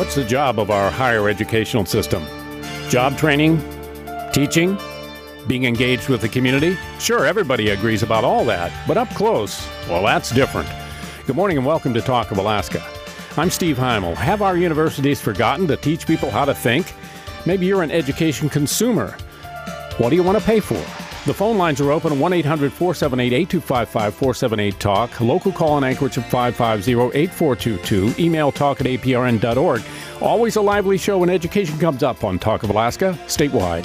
What's the job of our higher educational system? Job training? Teaching? Being engaged with the community? Sure, everybody agrees about all that, but up close, well, that's different. Good morning and welcome to Talk of Alaska. I'm Steve Heimel. Have our universities forgotten to teach people how to think? Maybe you're an education consumer. What do you want to pay for? The phone lines are open, 1-800-478-8255, 478-TALK. Local call in Anchorage at 550-8422. Email talk@aprn.org. Always a lively show when education comes up on Talk of Alaska, statewide.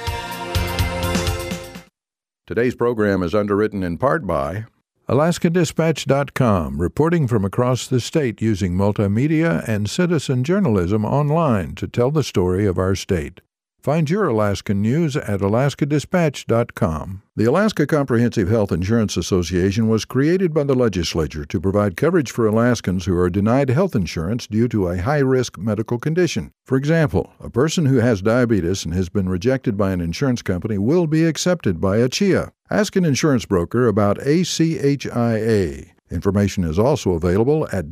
Today's program is underwritten in part by AlaskaDispatch.com, reporting from across the state using multimedia and citizen journalism online to tell the story of our state. Find your Alaskan news at AlaskaDispatch.com. The Alaska Comprehensive Health Insurance Association was created by the legislature to provide coverage for Alaskans who are denied health insurance due to a high-risk medical condition. For example, a person who has diabetes and has been rejected by an insurance company will be accepted by ACHIA. Ask an insurance broker about ACHIA. Information is also available at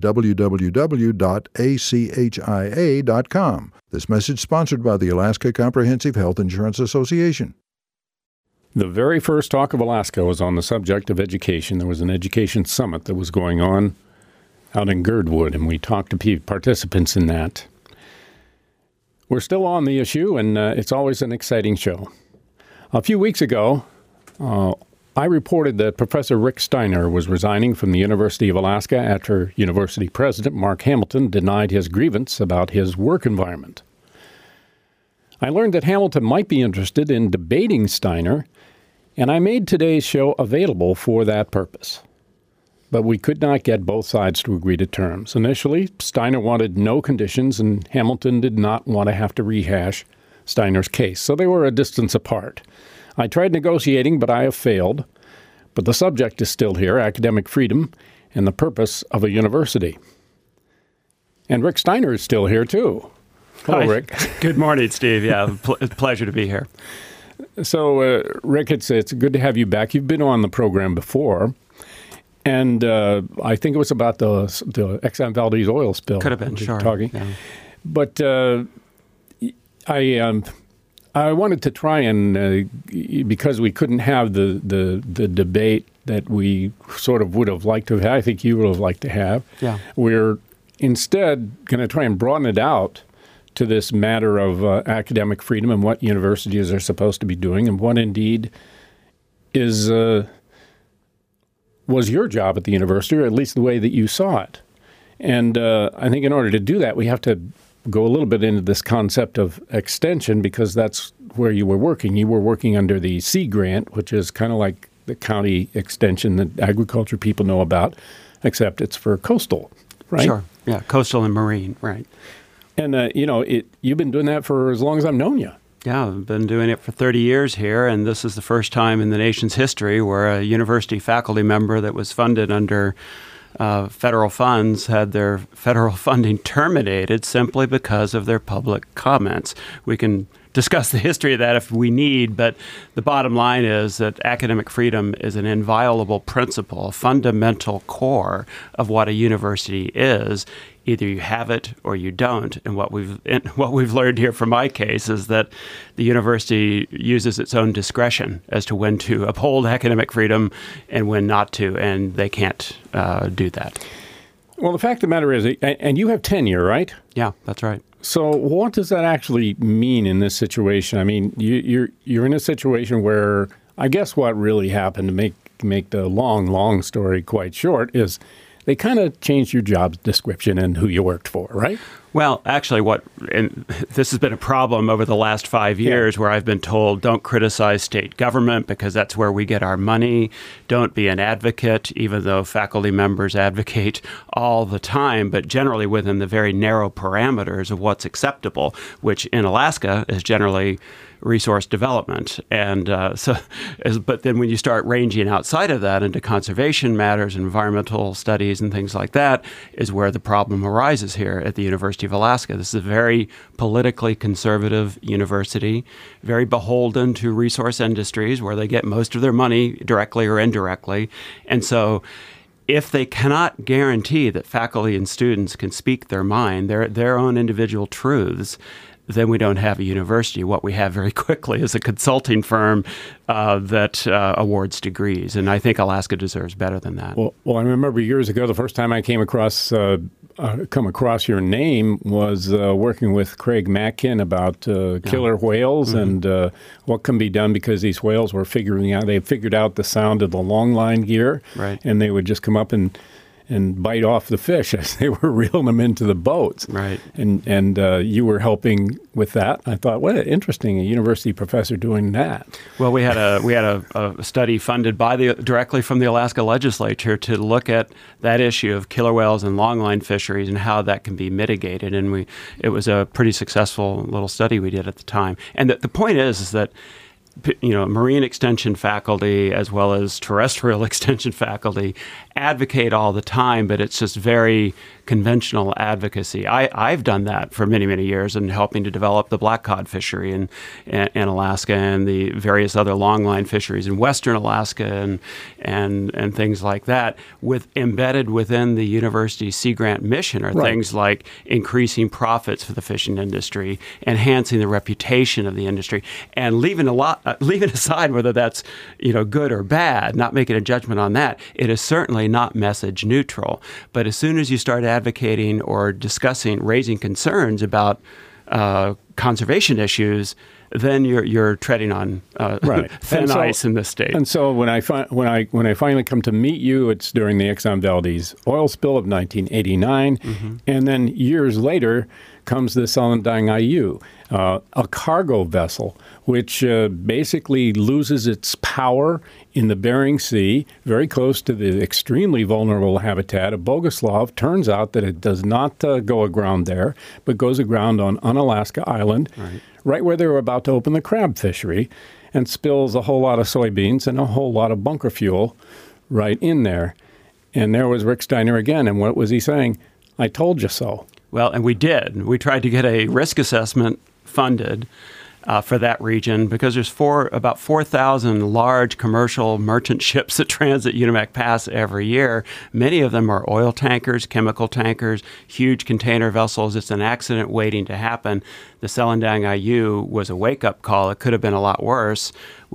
www.achia.com. This message sponsored by the Alaska Comprehensive Health Insurance Association. The very first Talk of Alaska was on the subject of education. There was an education summit that was going on out in Girdwood, and we talked to participants in that. We're still on the issue, and it's always an exciting show. A few weeks ago, I reported that Professor Rick Steiner was resigning from the University of Alaska after University President Mark Hamilton denied his grievance about his work environment. I learned that Hamilton might be interested in debating Steiner, and I made today's show available for that purpose. But we could not get both sides to agree to terms. Initially, Steiner wanted no conditions, and Hamilton did not want to have to rehash Steiner's case, so they were a distance apart. I tried negotiating, but I have failed. But the subject is still here, academic freedom and the purpose of a university. And Rick Steiner is still here, too. Hello, Hi. Rick. Good morning, Steve. Yeah, pleasure to be here. So, Rick, it's good to have you back. You've been on the program before, and I think it was about the Exxon Valdez oil spill. Could have been, sure. Talking. Yeah. But I wanted to try and, because we couldn't have the debate that we sort of would have liked to have, I think you would have liked to have. Yeah. We're instead going to try and broaden it out to this matter of academic freedom and what universities are supposed to be doing and what indeed is was your job at the university, or at least the way that you saw it. And I think in order to do that, we have to go a little bit into this concept of extension, because that's where you were working. You were working under the Sea Grant, which is kind of like the county extension that agriculture people know about, except it's for coastal, right? Sure. Yeah, coastal and marine, right. And, you've been doing that for as long as I've known you. Yeah, I've been doing it for 30 years here, and this is the first time in the nation's history where a university faculty member that was funded under federal funds had their federal funding terminated simply because of their public comments. We can discuss the history of that if we need, but the bottom line is that academic freedom is an inviolable principle, a fundamental core of what a university is. Either you have it or you don't. And what we've learned here from my case is that the university uses its own discretion as to when to uphold academic freedom and when not to, and they can't do that. Well, the fact of the matter is, and you have tenure, right? Yeah, that's right. So what does that actually mean in this situation? I mean, you're in a situation where I guess what really happened, to make the long story quite short, is they kind of changed your job description and who you worked for, right? Well, actually, and this has been a problem over the last 5 years, where I've been told, don't criticize state government because that's where we get our money. Don't be an advocate, even though faculty members advocate all the time, but generally within the very narrow parameters of what's acceptable, which in Alaska is generally resource development. And but then when you start ranging outside of that into conservation matters, environmental studies and things like that, is where the problem arises here at the University of Alaska. This is a very politically conservative university, very beholden to resource industries where they get most of their money directly or indirectly. And so if they cannot guarantee that faculty and students can speak their mind, their own individual truths, then we don't have a university. What we have very quickly is a consulting firm that awards degrees, and I think Alaska deserves better than that. Well, I remember years ago, the first time I came across your name was working with Craig Matkin about killer whales and what can be done, because these whales were they figured out the sound of the long line gear, right, and they would just come up and bite off the fish as they were reeling them into the boats. Right. And you were helping with that. I thought, what interesting, a university professor doing that. Well, we had a study funded directly from the Alaska legislature to look at that issue of killer whales and longline fisheries and how that can be mitigated. And it was a pretty successful little study we did at the time. And the point is that marine extension faculty as well as terrestrial extension faculty advocate all the time, but it's just very conventional advocacy. I've done that for many, many years in helping to develop the black cod fishery in Alaska and the various other longline fisheries in western Alaska and things like that. Embedded within the university's Sea Grant mission are things like increasing profits for the fishing industry, enhancing the reputation of the industry, and leaving aside whether that's good or bad, not making a judgment on that. It is certainly not message neutral. But as soon as you start advocating or raising concerns about conservation issues, then you're treading on thin ice in this state. And so when I finally come to meet you, it's during the Exxon Valdez oil spill of 1989, and then years later comes the Salindang IU, a cargo vessel, which basically loses its power in the Bering Sea, very close to the extremely vulnerable habitat of Bogoslav. Turns out that it does not go aground there, but goes aground on Unalaska Island, right where they were about to open the crab fishery, and spills a whole lot of soybeans and a whole lot of bunker fuel right in there. And there was Rick Steiner again, and what was he saying? I told you so. Well, and we did. We tried to get a risk assessment funded for that region because there's about 4,000 large commercial merchant ships that transit Unimak Pass every year. Many of them are oil tankers, chemical tankers, huge container vessels. It's an accident waiting to happen. The Salindang IU was a wake-up call. It could have been a lot worse.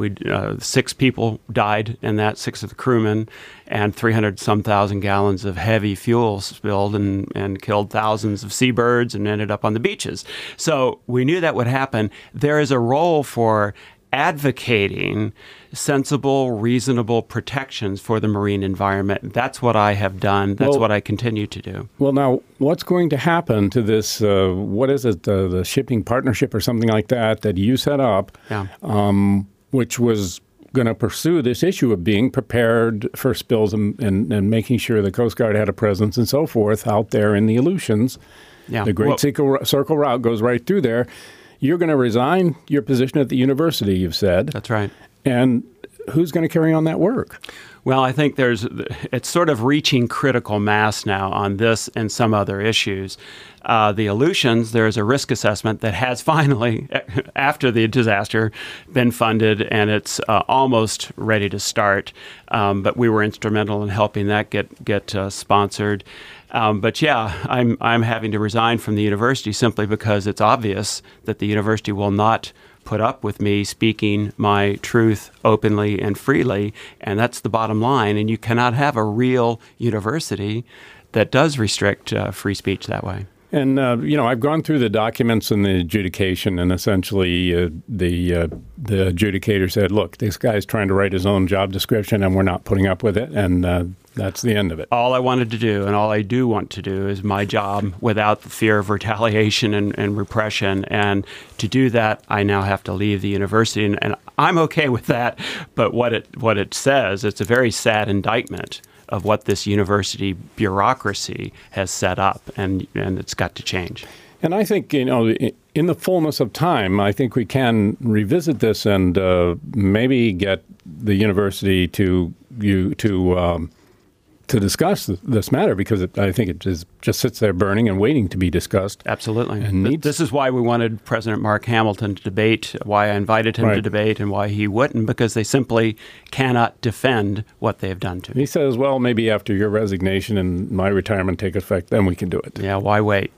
6 people died in that, 6 of the crewmen, and 300-some thousand gallons of heavy fuel spilled and killed thousands of seabirds and ended up on the beaches. So we knew that would happen. There is a role for advocating sensible, reasonable protections for the marine environment. That's what I have done. That's what I continue to do. Well, now, what's going to happen to this, what is it, the shipping partnership or something like that you set up, which was going to pursue this issue of being prepared for spills and making sure the Coast Guard had a presence and so forth out there in the Aleutians. Yeah. The Great Circle Route goes right through there. You're going to resign your position at the university, you've said. That's right. And who's going to carry on that work? Well, I think it's sort of reaching critical mass now on this and some other issues. The Aleutians, there's a risk assessment that has finally, after the disaster, been funded, and it's almost ready to start. But we were instrumental in helping that get sponsored. But yeah, I'm having to resign from the university simply because it's obvious that the university will not put up with me speaking my truth openly and freely, and that's the bottom line. And you cannot have a real university that does restrict free speech that way. And, I've gone through the documents and the adjudication, and essentially the adjudicator said, look, this guy's trying to write his own job description, and we're not putting up with it, and that's the end of it. All I wanted to do, and all I do want to do, is my job without the fear of retaliation and repression. And to do that, I now have to leave the university, and I'm okay with that. But what it says, it's a very sad indictment of what this university bureaucracy has set up, and it's got to change. And I think, in the fullness of time, I think we can revisit this and to discuss this matter because I think it just sits there burning and waiting to be discussed. Absolutely. And this is why we wanted President Mark Hamilton to debate, why I invited him to debate, and why he wouldn't, because they simply cannot defend what they have done to me. He says, well, maybe after your resignation and my retirement take effect, then we can do it. Yeah, why wait?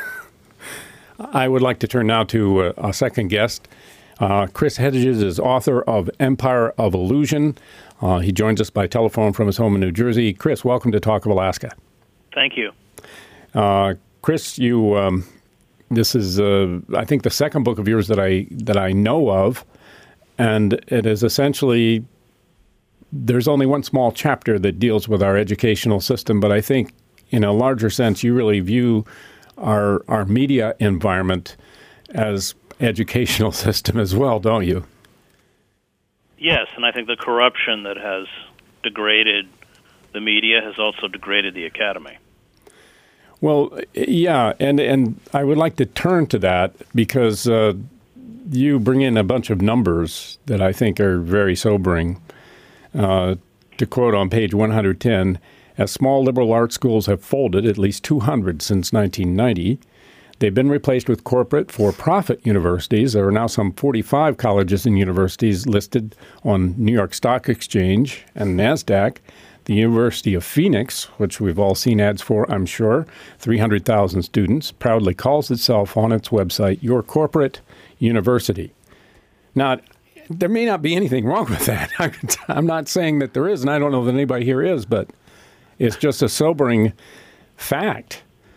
I would like to turn now to our second guest. Chris Hedges is author of Empire of Illusion. He joins us by telephone from his home in New Jersey. Chris, welcome to Talk of Alaska. Thank you. Chris, you this is I think the second book of yours that I know of, and it is essentially there's only one small chapter that deals with our educational system, but I think in a larger sense you really view our media environment as educational system as well, don't you? Yes, and I think the corruption that has degraded the media has also degraded the academy. Well, yeah, and I would like to turn to that because you bring in a bunch of numbers that I think are very sobering. To quote on page 110, as small liberal arts schools have folded, at least 200 since 1990, they've been replaced with corporate for-profit universities. There are now some 45 colleges and universities listed on New York Stock Exchange and NASDAQ. The University of Phoenix, which we've all seen ads for, I'm sure, 300,000 students, proudly calls itself on its website, Your Corporate University. Now, there may not be anything wrong with that. I'm not saying that there is, and I don't know that anybody here is, but it's just a sobering fact.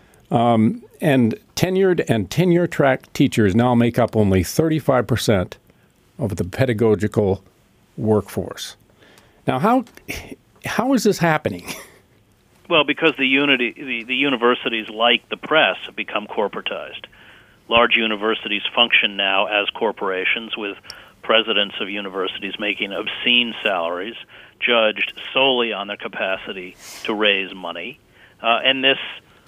And tenured and tenure-track teachers now make up only 35% of the pedagogical workforce. Now, how is this happening? Well, because the universities, like the press, have become corporatized. Large universities function now as corporations with presidents of universities making obscene salaries, judged solely on their capacity to raise money. And this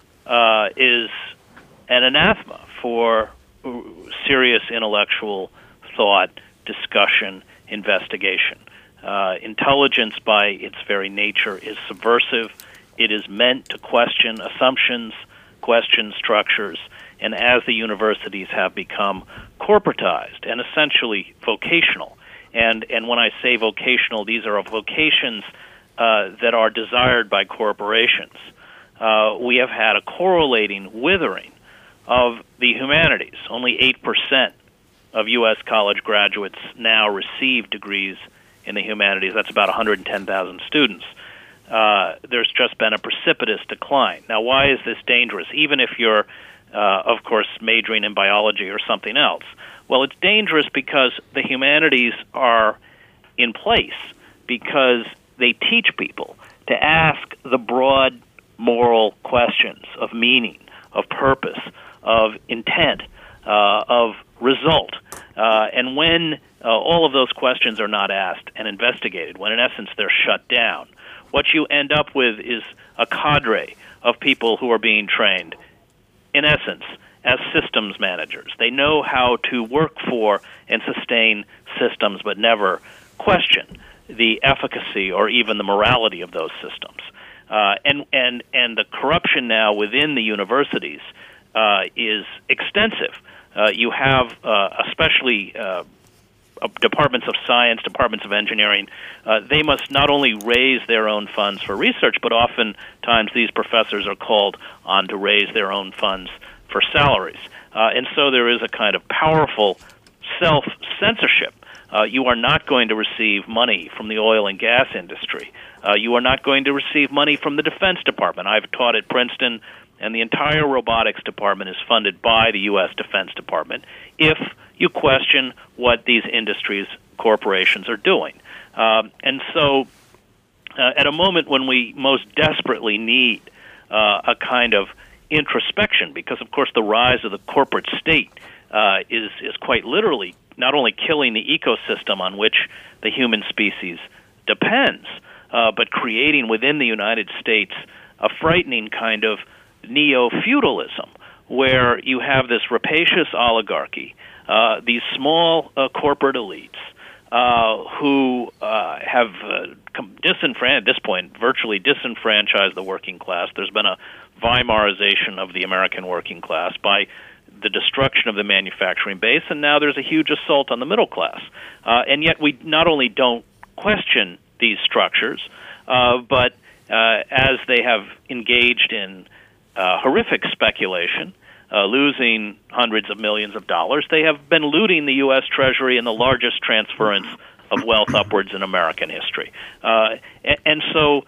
is an anathema for serious intellectual thought, discussion, investigation. Intelligence, by its very nature, is subversive. It is meant to question assumptions, question structures, and as the universities have become corporatized and essentially vocational, and when I say vocational, these are vocations that are desired by corporations, we have had a correlating withering of the humanities. Only 8% of U.S. college graduates now receive degrees in the humanities. That's about 110,000 students. There's just been a precipitous decline. Now, why is this dangerous? Even if you're, of course, majoring in biology or something else. Well, it's dangerous because the humanities are in place because they teach people to ask the broad moral questions of meaning, of purpose, of intent, of result. And when all of those questions are not asked and investigated, when in essence they're shut down, what you end up with is a cadre of people who are being trained, in essence, as systems managers. They know how to work for and sustain systems, but never question the efficacy or even the morality of those systems. And the corruption now within the universities is extensive. You have especially departments of science, departments of engineering. They must not only raise their own funds for research, but oftentimes these professors are called on to raise their own funds for salaries. And so there is a kind of powerful self-censorship. You are not going to receive money from the oil and gas industry. You are not going to receive money from the Defense Department. I've taught at Princeton, and the entire robotics department is funded by the U.S. Defense Department if you question what these industries, corporations are doing. And so at a moment when we most desperately need a kind of introspection, because, of course, the rise of the corporate state is quite literally not only killing the ecosystem on which the human species depends, but creating within the United States a frightening kind of neo-feudalism where you have this rapacious oligarchy, these small corporate elites who have at this point, virtually disenfranchised the working class. There's been a Weimarization of the American working class by the destruction of the manufacturing base, and now there's a huge assault on the middle class. And yet we not only don't question these structures, but as they have engaged in horrific speculation, losing hundreds of millions of dollars, they have been looting the U.S. Treasury in the largest transference of wealth upwards in American history. And so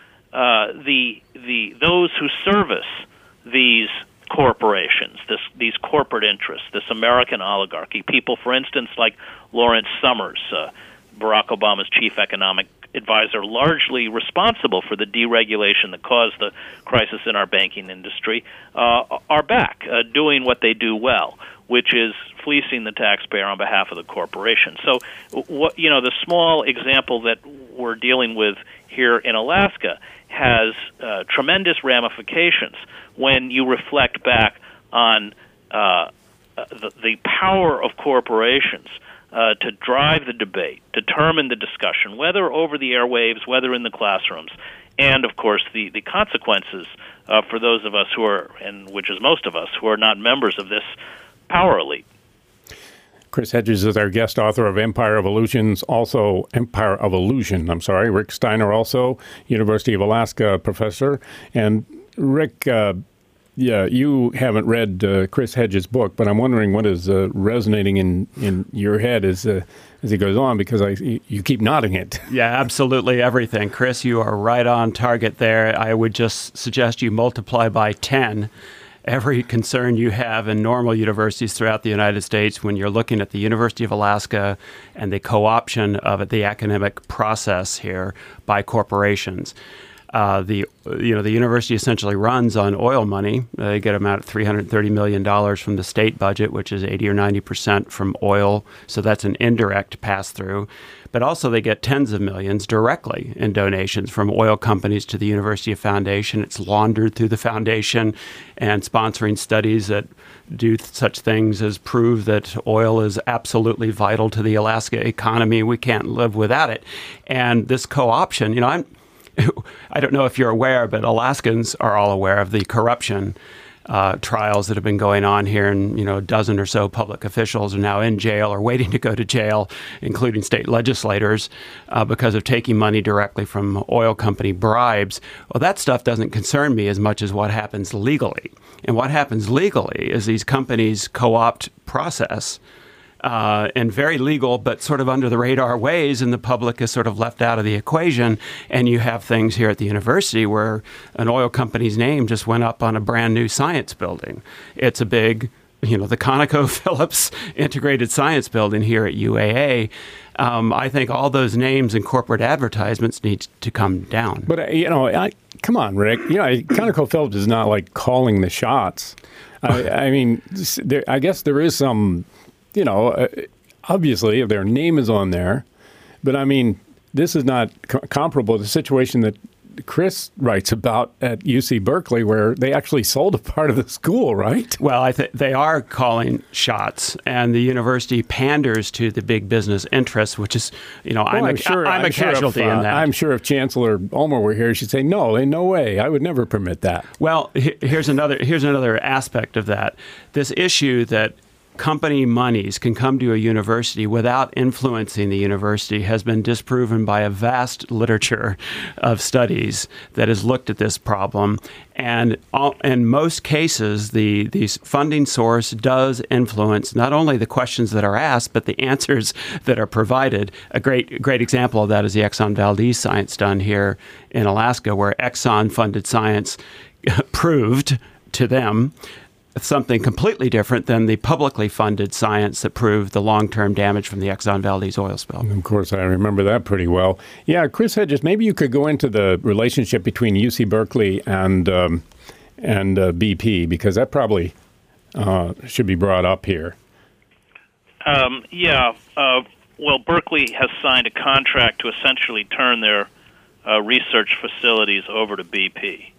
those who service these corporations, these corporate interests, this American oligarchy, people, for instance, like Lawrence Summers, Barack Obama's chief economic advisor, largely responsible for the deregulation that caused the crisis in our banking industry, are back doing what they do well, which is fleecing the taxpayer on behalf of the corporation. So, the small example that we're dealing with here in Alaska has tremendous ramifications when you reflect back on the power of corporations to drive the debate, determine the discussion, whether over the airwaves, whether in the classrooms, and, of course, the consequences for those of us who are, and which is most of us, who are not members of this power elite. Chris Hedges is our guest author of Empire of Illusion. Rick Steiner also, University of Alaska professor. And Rick, you haven't read Chris Hedges' book, but I'm wondering what is resonating in your head as he goes on, because you keep nodding it. Yeah, absolutely everything. Chris, you are right on target there. I would just suggest you multiply by 10 every concern you have in normal universities throughout the United States when you're looking at the University of Alaska and the co-option of the academic process here by corporations. The university essentially runs on oil money. They get about $330 million from the state budget, which is 80 or 90% from oil. So that's an indirect pass-through. But also they get tens of millions directly in donations from oil companies to the University Foundation. It's laundered through the foundation and sponsoring studies that do such things as prove that oil is absolutely vital to the Alaska economy. We can't live without it. And this co-option, I don't know if you're aware, but Alaskans are all aware of the corruption trials that have been going on here, and a dozen or so public officials are now in jail or waiting to go to jail, including state legislators, because of taking money directly from oil company bribes. Well, that stuff doesn't concern me as much as what happens legally. And what happens legally is these companies co-opt process in very legal but sort of under the radar ways, and the public is sort of left out of the equation. And you have things here at the university where an oil company's name just went up on a brand new science building. It's a big, the ConocoPhillips Integrated Science Building here at UAA. I think all those names and corporate advertisements need to come down. But, come on, Rick. ConocoPhillips is not like calling the shots. I mean, I guess there is some... obviously, if their name is on there, but I mean, this is not comparable to the situation that Chris writes about at UC Berkeley, where they actually sold a part of the school, right? Well, I think they are calling shots, and the university panders to the big business interests, which is, I'm a casualty in that. I'm sure if Chancellor Ulmer were here, she'd say, no way, I would never permit that. Well, here's another aspect of that. This issue that company monies can come to a university without influencing the university has been disproven by a vast literature of studies that has looked at this problem. And in most cases, the funding source does influence not only the questions that are asked, but the answers that are provided. A great example of that is the Exxon Valdez science done here in Alaska, where Exxon funded science proved to them something completely different than the publicly funded science that proved the long-term damage from the Exxon Valdez oil spill. Of course, I remember that pretty well. Yeah, Chris Hedges, maybe you could go into the relationship between UC Berkeley and BP, because that probably should be brought up here. Well, Berkeley has signed a contract to essentially turn their research facilities over to BP.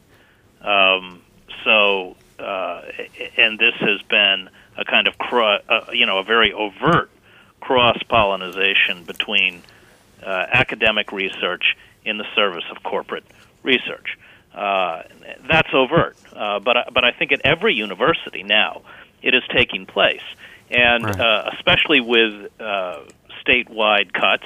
And this has been a kind of, a very overt cross-pollination between academic research in the service of corporate research. That's overt, but I think at every university now it is taking place, and especially with statewide cuts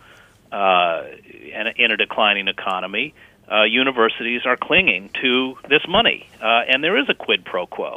and in a declining economy, universities are clinging to this money, and there is a quid pro quo.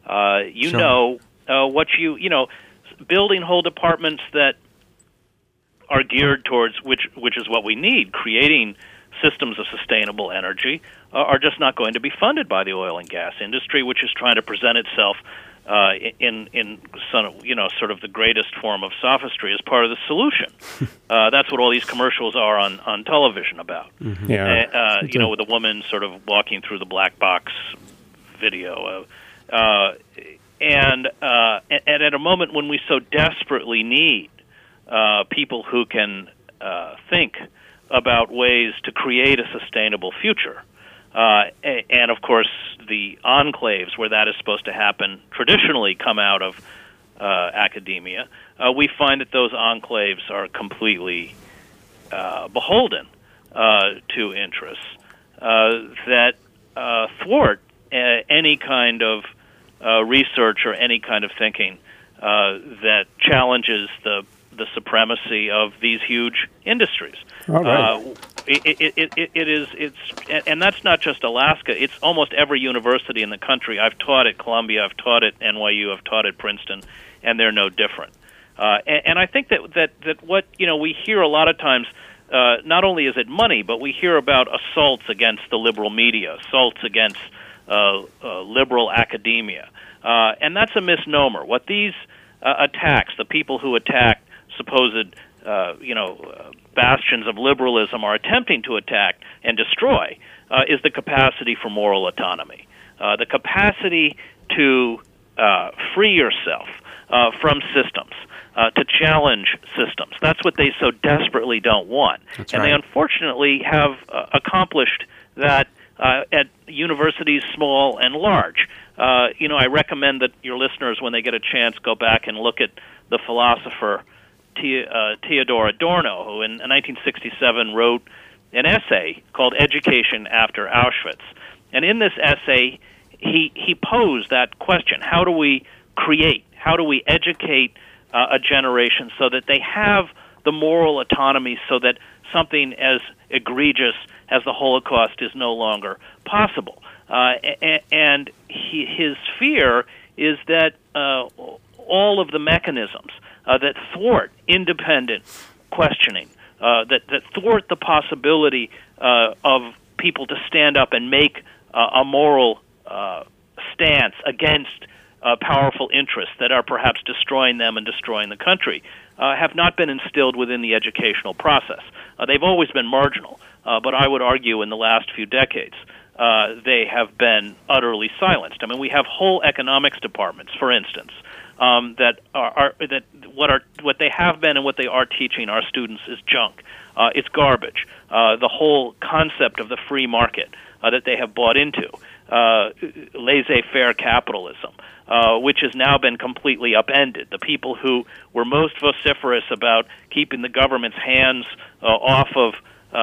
Building whole departments that are geared towards which is what we need, creating systems of sustainable energy, are just not going to be funded by the oil and gas industry, which is trying to present itself in sort of the greatest form of sophistry as part of the solution. That's what all these commercials are on television about. Mm-hmm. Yeah. With a woman sort of walking through the black box video. And at a moment when we so desperately need people who can think about ways to create a sustainable future. And, of course, the enclaves where that is supposed to happen traditionally come out of academia. We find that those enclaves are completely beholden to interests that thwart any kind of research or any kind of thinking that challenges the supremacy of these huge industries. All right. And that's not just Alaska. It's almost every university in the country. I've taught at Columbia, I've taught at NYU, I've taught at Princeton, and they're no different. And I think that what we hear a lot of times, not only is it money, but we hear about assaults against the liberal media, assaults against liberal academia, and that's a misnomer. What these attacks, the people who attack supposed bastions of liberalism are attempting to attack and destroy is the capacity for moral autonomy, the capacity to free yourself from systems, to challenge systems. That's what they so desperately don't want. That's and right. They unfortunately have accomplished that at universities small and large. I recommend that your listeners, when they get a chance, go back and look at the philosopher Theodor Adorno, who in 1967 wrote an essay called Education After Auschwitz. And in this essay, he posed that question: how do we educate a generation so that they have the moral autonomy so that something as egregious as the Holocaust is no longer possible? And his fear is that all of the mechanisms that thwart independent questioning, that thwart the possibility of people to stand up and make a moral stance against powerful interests that are perhaps destroying them and destroying the country, have not been instilled within the educational process. They've always been marginal, but I would argue in the last few decades they have been utterly silenced. I mean, we have whole economics departments, for instance, that what they have been and what they are teaching our students is junk. It's garbage. The whole concept of the free market that they have bought into, laissez-faire capitalism, which has now been completely upended. The people who were most vociferous about keeping the government's hands off of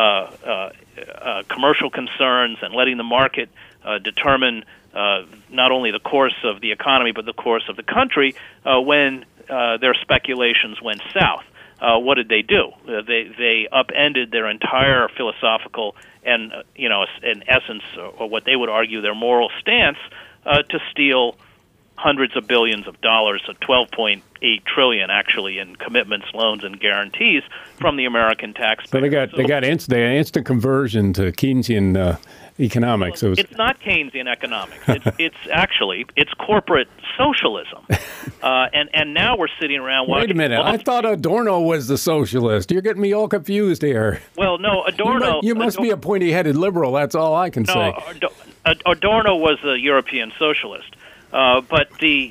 commercial concerns and letting the market determine not only the course of the economy but the course of the country, when their speculations went south, what did they do? They upended their entire philosophical and in essence, or what they would argue their moral stance, to steal hundreds of billions of dollars, of $12.8 trillion actually in commitments, loans, and guarantees from the American taxpayer. So they got instant conversion to Keynesian economics. Well, it's not Keynesian economics. It's corporate socialism. And now we're sitting around watching. Wait a minute. I thought Adorno was the socialist. You're getting me all confused here. Well, no, Adorno. You must be a pointy-headed liberal. That's all I can say. Adorno was a European socialist. But the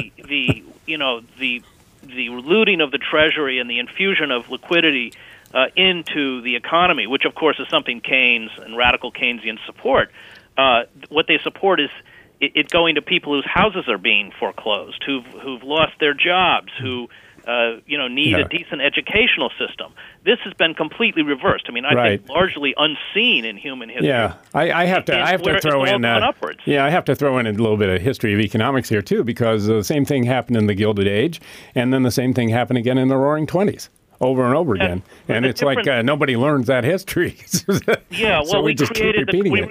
looting of the treasury and the infusion of liquidity into the economy, which of course is something Keynes and radical Keynesians support, what they support is it going to people whose houses are being foreclosed, who've lost their jobs, who need a decent educational system. This has been completely reversed. I mean, I think largely unseen in human history. Yeah, I have to throw in upwards. Yeah, I have to throw in a little bit of history of economics here too, because the same thing happened in the Gilded Age, and then the same thing happened again in the Roaring '20s. Over and over again, and it's like nobody learns that history. Yeah, well, so we created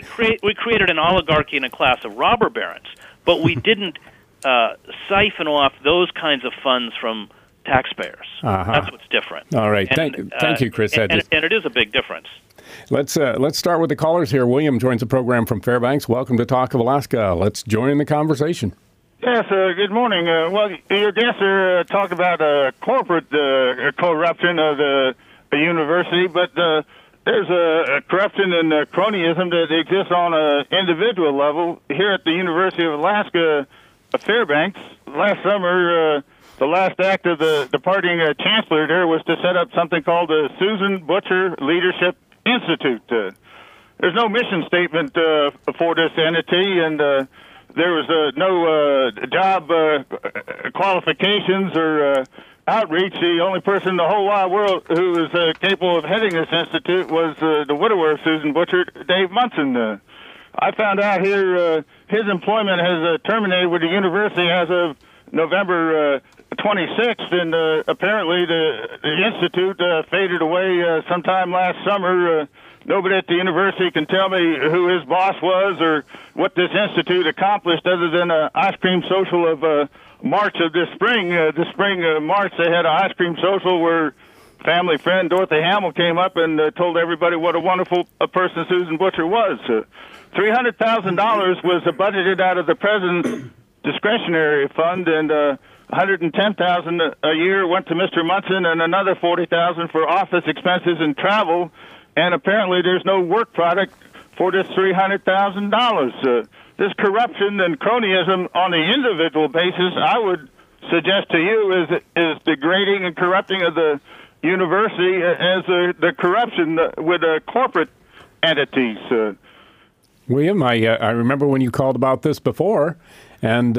an oligarchy and a class of robber barons, but we didn't siphon off those kinds of funds from taxpayers. That's what's different. All right, thank you, Chris Hedges. And it is a big difference. Let's start with the callers here. William joins the program from Fairbanks. Welcome to Talk of Alaska. Let's join the conversation. Yes, good morning. Well, your guests are talking about corporate corruption of the university, but there's a corruption and cronyism that exists on an individual level. Here at the University of Alaska, Fairbanks, last summer, the last act of the departing chancellor there was to set up something called the Susan Butcher Leadership Institute. There's no mission statement for this entity, and there was no job qualifications or outreach. The only person in the whole wide world who was capable of heading this institute was the widower of Susan Butcher, Dave Munson. I found out here his employment has terminated with the university as of November 26th, and apparently the institute faded away sometime last summer. Nobody at the university can tell me who his boss was or what this institute accomplished other than an ice cream social of March of this spring. This spring, March, they had an ice cream social where family friend Dorothy Hamill came up and told everybody what a wonderful person Susan Butcher was. $300,000 was budgeted out of the president's discretionary fund, and $110,000 a year went to Mr. Munson, and another $40,000 for office expenses and travel. And apparently there's no work product for this $300,000. This corruption and cronyism on the individual basis, I would suggest to you, is degrading and corrupting of the university as the corruption with corporate entities. William, I remember when you called about this before, and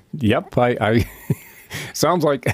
I sounds like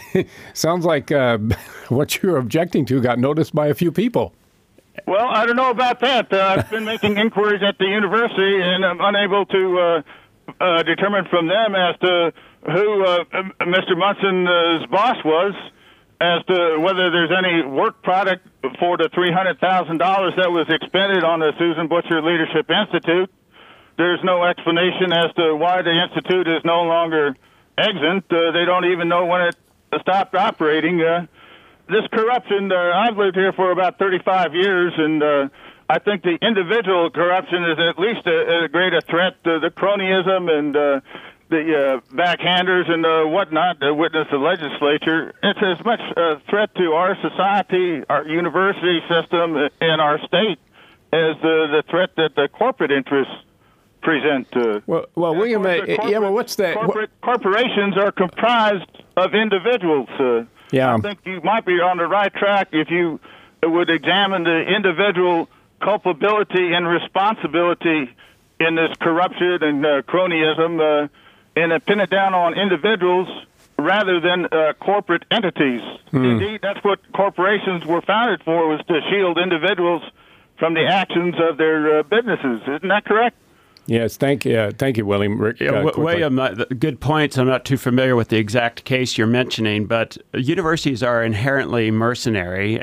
what you're objecting to got noticed by a few people. Well, I don't know about that. I've been making inquiries at the university, and I'm unable to determine from them as to who Mr. Munson's boss was, as to whether there's any work product for the $300,000 that was expended on the Susan Butcher Leadership Institute. There's no explanation as to why the institute is no longer extant. They don't even know when it stopped operating. This corruption, I've lived here for about 35 years, and I think the individual corruption is at least a greater threat to the cronyism and the backhanders and whatnot that witness the legislature. It's as much a threat to our society, our university system, and our state as the threat that the corporate interests present. Well, William, what's that? Corporations are comprised of individuals. I think you might be on the right track if you would examine the individual culpability and responsibility in this corruption and cronyism and pin it down on individuals rather than corporate entities. Indeed, that's what corporations were founded for, was to shield individuals from the actions of their businesses. Isn't that correct? Yes, thank you, William. Rick, William, good points. I'm not too familiar with the exact case you're mentioning, but universities are inherently mercenary,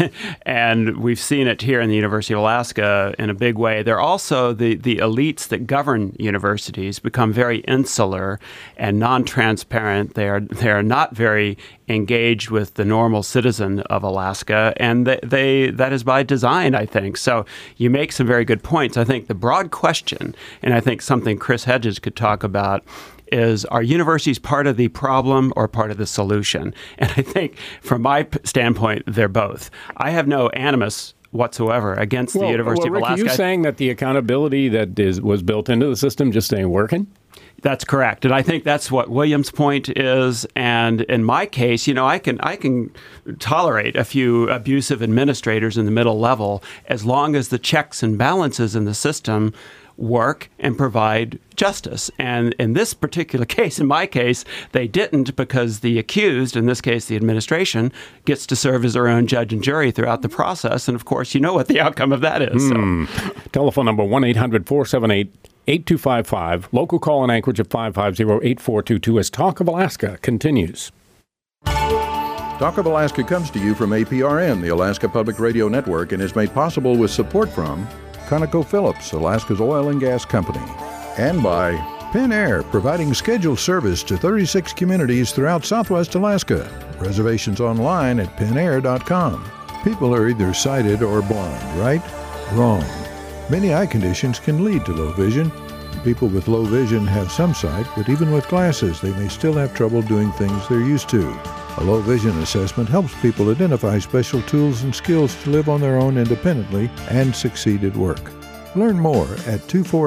and we've seen it here in the University of Alaska in a big way. They're also the elites that govern universities become very insular and non-transparent. They are not very engaged with the normal citizen of Alaska, and that is by design, I think. So you make some very good points. I think the broad question, and I think something Chris Hedges could talk about, is, are universities part of the problem or part of the solution? And I think from my standpoint, they're both. I have no animus whatsoever against the University of Alaska. Are you saying that the accountability that was built into the system just ain't working? That's correct. And I think that's what William's point is. And in my case, I can tolerate a few abusive administrators in the middle level as long as the checks and balances in the system work and provide justice. And in this particular case, in my case, they didn't, because the accused, in this case the administration, gets to serve as their own judge and jury throughout the process. And of course, you know what the outcome of that is. So. Telephone number 1-800-478-8255. Local call in Anchorage at 550-8422 as Talk of Alaska continues. Talk of Alaska comes to you from APRN, the Alaska Public Radio Network, and is made possible with support from ConocoPhillips, Alaska's oil and gas company, and by Penn Air, providing scheduled service to 36 communities throughout Southwest Alaska. Reservations online at pennair.com. People are either sighted or blind, right? Wrong. Many eye conditions can lead to low vision. People with low vision have some sight, but even with glasses, they may still have trouble doing things they're used to. A low vision assessment helps people identify special tools and skills to live on their own independently and succeed at work. Learn more at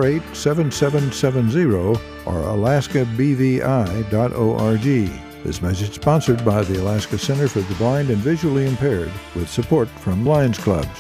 248-7770 or alaskabvi.org. This message sponsored by the Alaska Center for the Blind and Visually Impaired with support from Lions Clubs.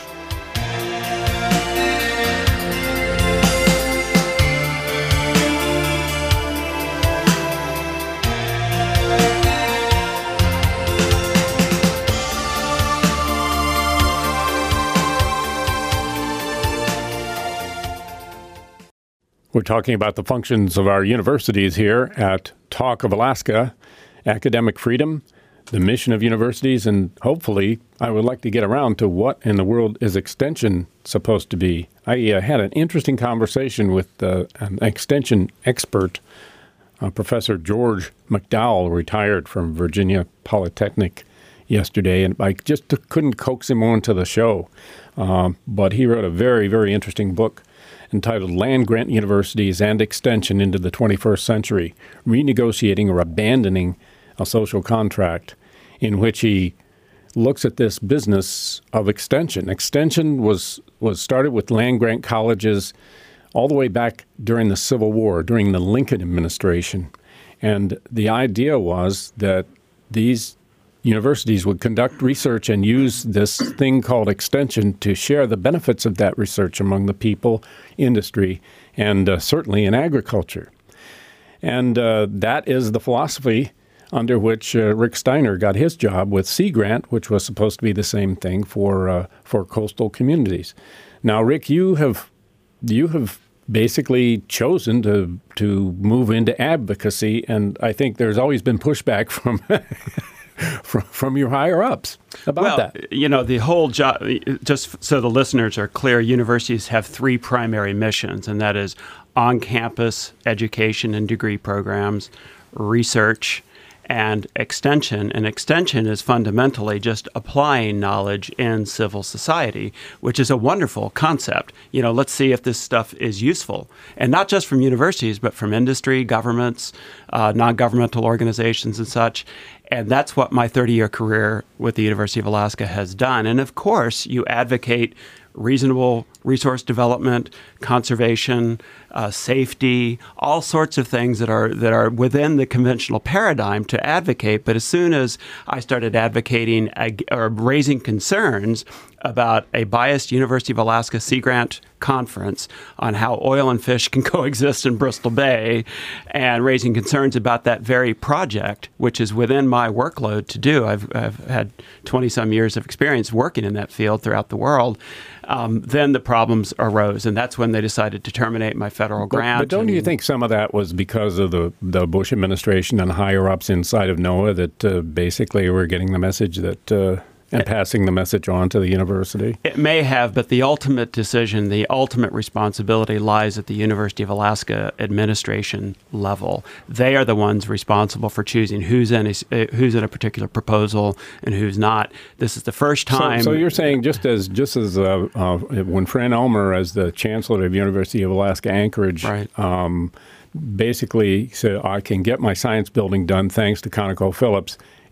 We're talking about the functions of our universities here at Talk of Alaska, academic freedom, the mission of universities, and hopefully I would like to get around to what in the world is extension supposed to be. I had an interesting conversation with an extension expert, Professor George McDowell, retired from Virginia Polytechnic yesterday, and I just couldn't coax him onto the show. But he wrote a very, very interesting book entitled Land-Grant Universities and Extension into the 21st Century, Renegotiating or Abandoning a Social Contract, in which he looks at this business of extension. Extension was started with land-grant colleges all the way back during the Civil War, during the Lincoln administration. And the idea was that these universities would conduct research and use this thing called extension to share the benefits of that research among the people, industry, and certainly in agriculture. And that is the philosophy under which Rick Steiner got his job with Sea Grant, which was supposed to be the same thing for coastal communities. Now, Rick, you have basically chosen to move into advocacy, and I think there's always been pushback from from your higher-ups about that. You know, the whole job, just so the listeners are clear, universities have three primary missions, and that is on-campus education and degree programs, research, and extension. And extension is fundamentally just applying knowledge in civil society, which is a wonderful concept. You know, let's see if this stuff is useful. And not just from universities, but from industry, governments, non-governmental organizations and such. And that's what my 30-year career with the University of Alaska has done. And of course, you advocate reasonable resource development, conservation, safety, all sorts of things that are within the conventional paradigm to advocate. But as soon as I started advocating or raising concerns about a biased University of Alaska Sea Grant conference on how oil and fish can coexist in Bristol Bay, and raising concerns about that very project, which is within my workload to do. I've had 20-some years of experience working in that field throughout the world. Then the problems arose, and that's when they decided to terminate my federal grant. But don't you think some of that was because of the Bush administration and higher-ups inside of NOAA that basically were getting the message that and passing the message on to the university? It may have, but the ultimate decision, the ultimate responsibility lies at the University of Alaska administration level. They are the ones responsible for choosing who's in a particular proposal and who's not. This is the first time. So you're saying just as when Fran Elmer, as the chancellor of University of Alaska Anchorage, right, basically said, I can get my science building done thanks to ConocoPhillips.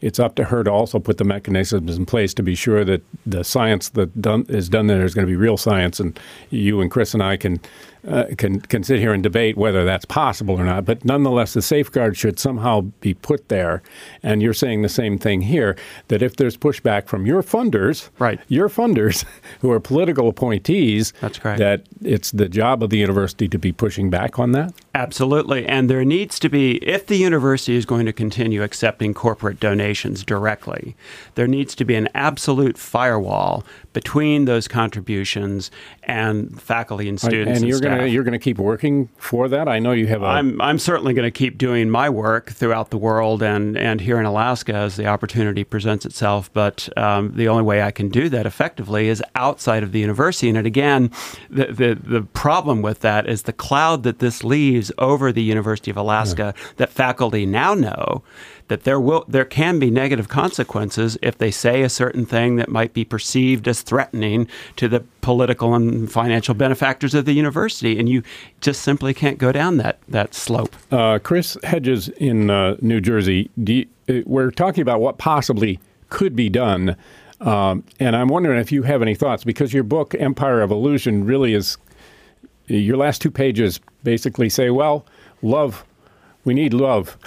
it's up to her to also put the mechanisms in place to be sure that the science that is done there is going to be real science, and you and Chris and I can sit here and debate whether that's possible or not. But nonetheless, the safeguard should somehow be put there. And you're saying the same thing here, that if there's pushback from your funders, who are political appointees, that's correct, that it's the job of the university to be pushing back on that? Absolutely. And there needs to be, if the university is going to continue accepting corporate donations directly, there needs to be an absolute firewall between those contributions and faculty and students and staff. You're going to keep working for that? I know you have I'm certainly going to keep doing my work throughout the world and here in Alaska as the opportunity presents itself. But the only way I can do that effectively is outside of the university. And again, the problem with that is the cloud that this leaves over the University of Alaska, that faculty now know that there can be negative consequences if they say a certain thing that might be perceived as threatening to the political and financial benefactors of the university, and you just simply can't go down that slope. Chris Hedges in New Jersey, we're talking about what possibly could be done, and I'm wondering if you have any thoughts, because your book, Empire of Illusion, really is, your last 2 pages basically say, well, love, we need love.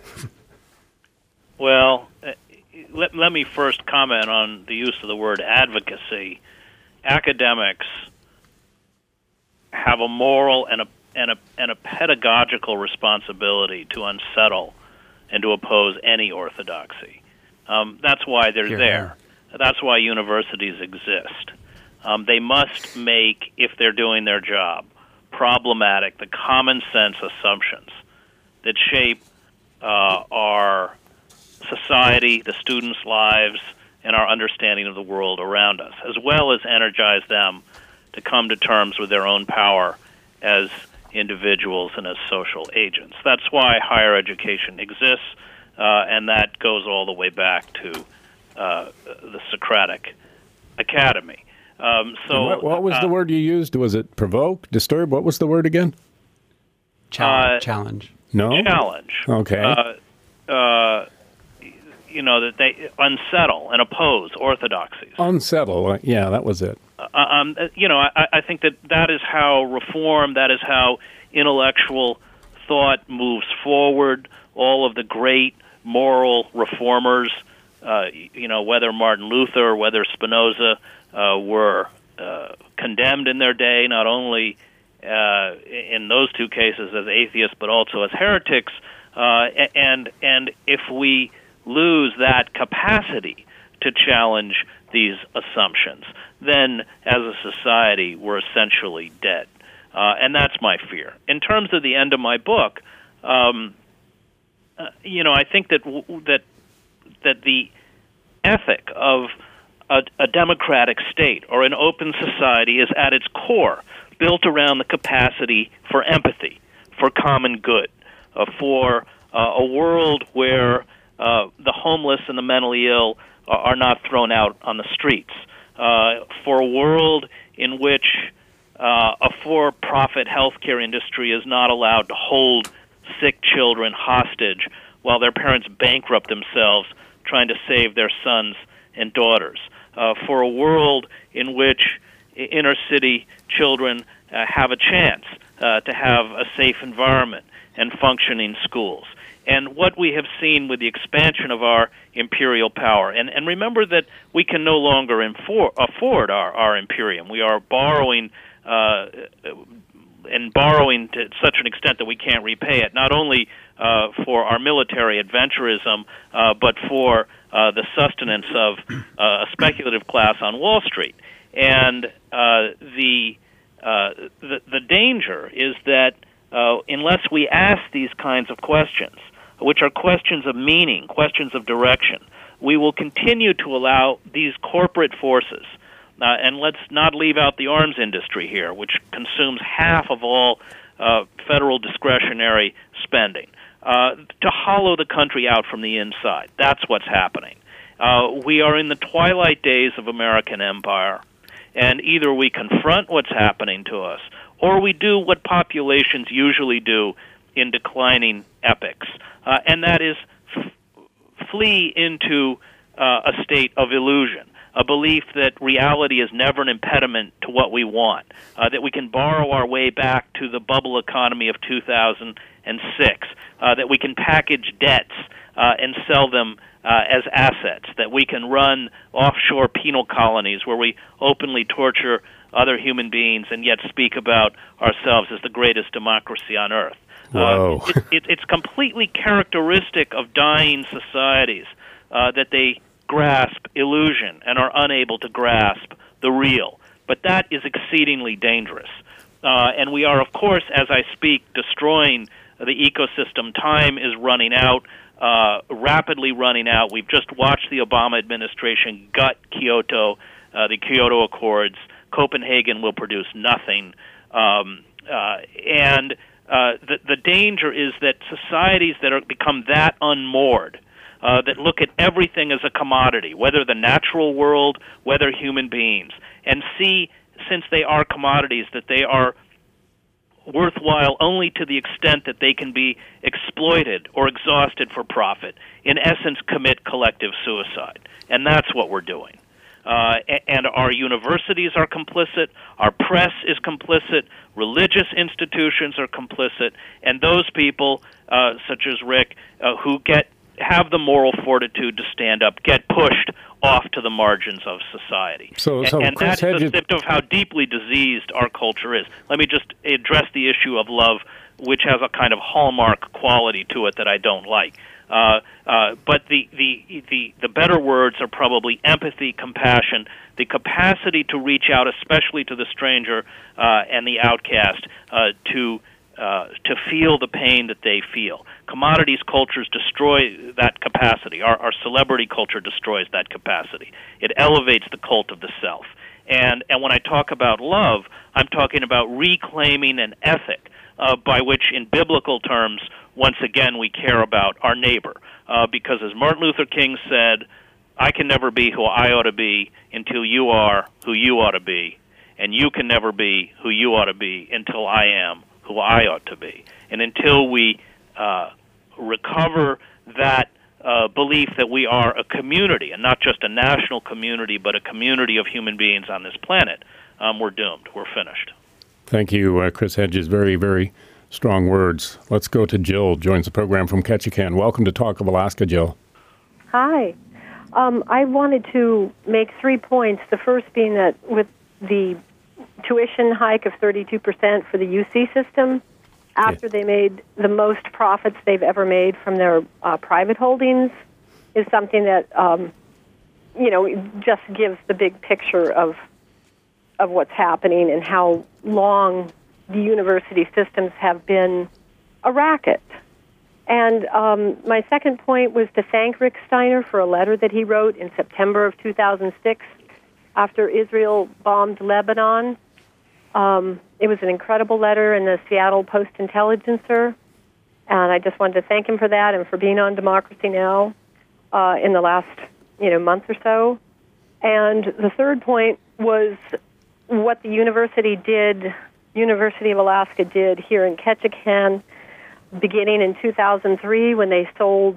Well, let me first comment on the use of the word advocacy. Academics have a moral and a pedagogical responsibility to unsettle and to oppose any orthodoxy. That's why they're there. That's why universities exist. They must make, if they're doing their job, problematic the common sense assumptions that shape our society, the students' lives, and our understanding of the world around us, as well as energize them to come to terms with their own power as individuals and as social agents. That's why higher education exists, and that goes all the way back to the Socratic Academy. So, what was the word you used? Was it provoke, disturb? What was the word again? Challenge. No? Challenge. Okay. That they unsettle and oppose orthodoxies. Unsettle, yeah, that was it. I think that is how reform, that is how intellectual thought moves forward. All of the great moral reformers, whether Martin Luther or whether Spinoza, were condemned in their day, not only in those 2 cases as atheists, but also as heretics. And if we lose that capacity to challenge these assumptions, then as a society we're essentially dead. And that's my fear. In terms of the end of my book, I think that the ethic of a democratic state or an open society is at its core built around the capacity for empathy, for common good, for a world where the homeless and the mentally ill are not thrown out on the streets, for a world in which a for-profit healthcare industry is not allowed to hold sick children hostage while their parents bankrupt themselves trying to save their sons and daughters, for a world in which inner-city children have a chance to have a safe environment and functioning schools. And what we have seen with the expansion of our imperial power, and remember that we can no longer afford our imperium. We are borrowing and borrowing to such an extent that we can't repay it, not only for our military adventurism, but for the sustenance of a speculative class on Wall Street. And the danger is that unless we ask these kinds of questions, which are questions of meaning, questions of direction, we will continue to allow these corporate forces, and let's not leave out the arms industry here, which consumes half of all federal discretionary spending, to hollow the country out from the inside. That's what's happening. We are in the twilight days of American empire, and either we confront what's happening to us, or we do what populations usually do in declining epochs, and that is flee into a state of illusion, a belief that reality is never an impediment to what we want, that we can borrow our way back to the bubble economy of 2006, that we can package debts and sell them as assets, that we can run offshore penal colonies where we openly torture other human beings and yet speak about ourselves as the greatest democracy on earth. Whoa. It's completely characteristic of dying societies that they grasp illusion and are unable to grasp the real. But that is exceedingly dangerous. And we are, of course, as I speak, destroying the ecosystem. Time is running out, rapidly running out. We've just watched the Obama administration gut Kyoto, the Kyoto Accords. Copenhagen will produce nothing. And the danger is that societies that are become that unmoored, that look at everything as a commodity, whether the natural world, whether human beings, and see, since they are commodities, that they are worthwhile only to the extent that they can be exploited or exhausted for profit, in essence commit collective suicide. And that's what we're doing. And our universities are complicit, our press is complicit, religious institutions are complicit, and those people, such as Rick, who have the moral fortitude to stand up, get pushed off to the margins of society. And that's the symptom of how deeply diseased our culture is. Let me just address the issue of love, which has a kind of hallmark quality to it that I don't like. But the better words are probably empathy, compassion, the capacity to reach out, especially to the stranger and the outcast, to feel the pain that they feel. Commodities cultures destroy that capacity. Our celebrity culture destroys that capacity. It elevates the cult of the self. And when I talk about love, I'm talking about reclaiming an ethic by which, in biblical terms, once again, we care about our neighbor. Because as Martin Luther King said, I can never be who I ought to be until you are who you ought to be, and you can never be who you ought to be until I am who I ought to be. And until we recover that belief that we are a community, and not just a national community, but a community of human beings on this planet, we're doomed. We're finished. Thank you, Chris Hedges. Very, very strong words. Let's go to Jill, joins the program from Ketchikan. Welcome to Talk of Alaska, Jill. Hi. I wanted to make 3 points. The first being that with the tuition hike of 32% for the UC system, after they made the most profits they've ever made from their private holdings, is something that, just gives the big picture of what's happening and how long the university systems have been a racket. And my second point was to thank Rick Steiner for a letter that he wrote in September of 2006 after Israel bombed Lebanon. It was an incredible letter in the Seattle Post-Intelligencer, and I just wanted to thank him for that and for being on Democracy Now! In the last month or so. And the third point was what the University of Alaska did here in Ketchikan, beginning in 2003 when they sold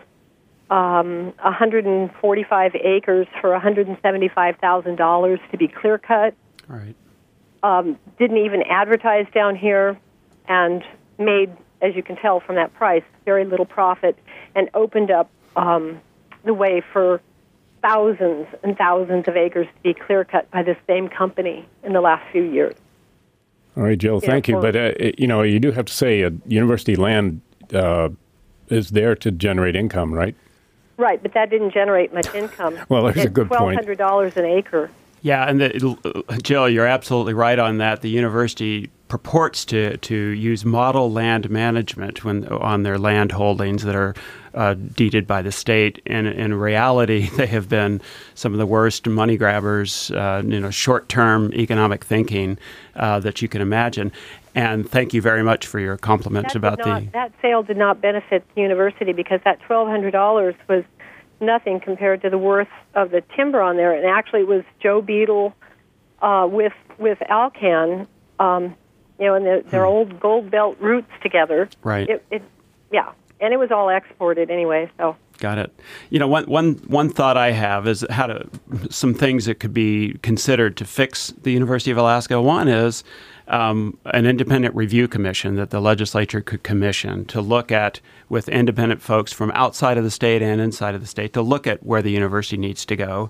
145 acres for $175,000 to be clear-cut. All right. Didn't even advertise down here and made, as you can tell from that price, very little profit, and opened up the way for thousands and thousands of acres to be clear-cut by this same company in the last few years. All right, Jill, thank you. But, you do have to say university land is there to generate income, right? Right, but that didn't generate much income. Well, there's a good point. $1,200 an acre. Yeah, and Jill, you're absolutely right on that. The university purports to use model land management on their land holdings that are deeded by the state. And in reality, they have been some of the worst money grabbers, short-term economic thinking that you can imagine. And thank you very much for your compliments that sale did not benefit the university because that $1,200 was nothing compared to the worth of the timber on there. And actually it was Joe Beadle with Alcan, and their old gold belt roots together. Right. And it was all exported anyway. So Got it. One thought I have is some things that could be considered to fix the University of Alaska. One is an independent review commission that the legislature could commission to look at, with independent folks from outside of the state and inside of the state, to look at where the university needs to go.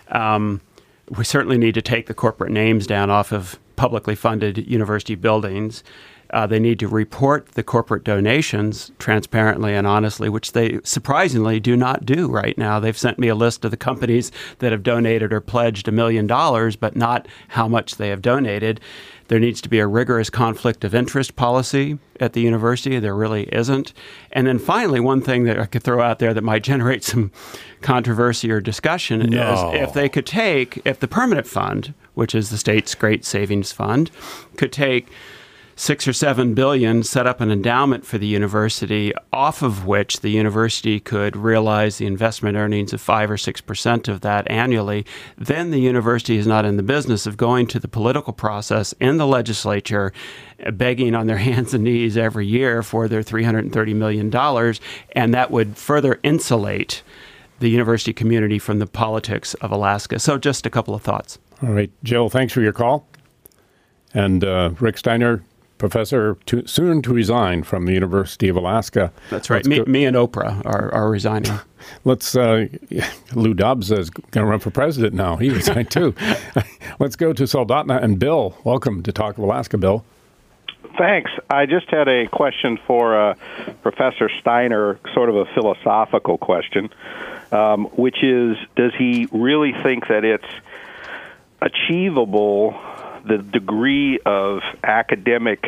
We certainly need to take the corporate names down off of publicly funded university buildings. They need to report the corporate donations transparently and honestly, which they surprisingly do not do right now. They've sent me a list of the companies that have donated or pledged $1 million, but not how much they have donated. There needs to be a rigorous conflict of interest policy at the university. There really isn't. And then finally, one thing that I could throw out there that might generate some controversy or discussion is if the permanent fund, which is the state's great savings fund, could take $6 or $7 billion, set up an endowment for the university, off of which the university could realize the investment earnings of 5 or 6% of that annually, then the university is not in the business of going to the political process in the legislature, begging on their hands and knees every year for their $330 million, and that would further insulate the university community from the politics of Alaska. So just a couple of thoughts. All right, Jill, thanks for your call. And Rick Steiner, professor soon to resign from the University of Alaska. That's right. Me and Oprah are resigning. Let's, Lou Dobbs is going to run for president now. He resigned too. Let's go to Soldotna and Bill. Welcome to Talk of Alaska, Bill. Thanks. I just had a question for Professor Steiner, sort of a philosophical question, which is, does he really think that it's achievable, the degree of academic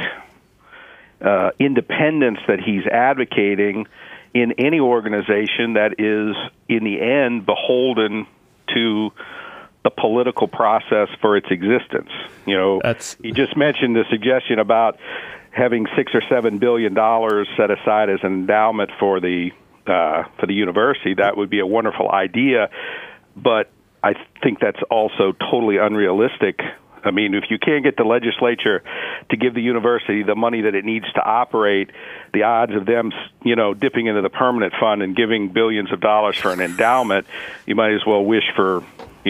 independence that he's advocating in any organization that is, in the end, beholden to the political process for its existence? He just mentioned the suggestion about having $6 or $7 billion set aside as an endowment for the university. That would be a wonderful idea, but I think that's also totally unrealistic. I mean, if you can't get the legislature to give the university the money that it needs to operate, the odds of them, dipping into the permanent fund and giving billions of dollars for an endowment, you might as well wish for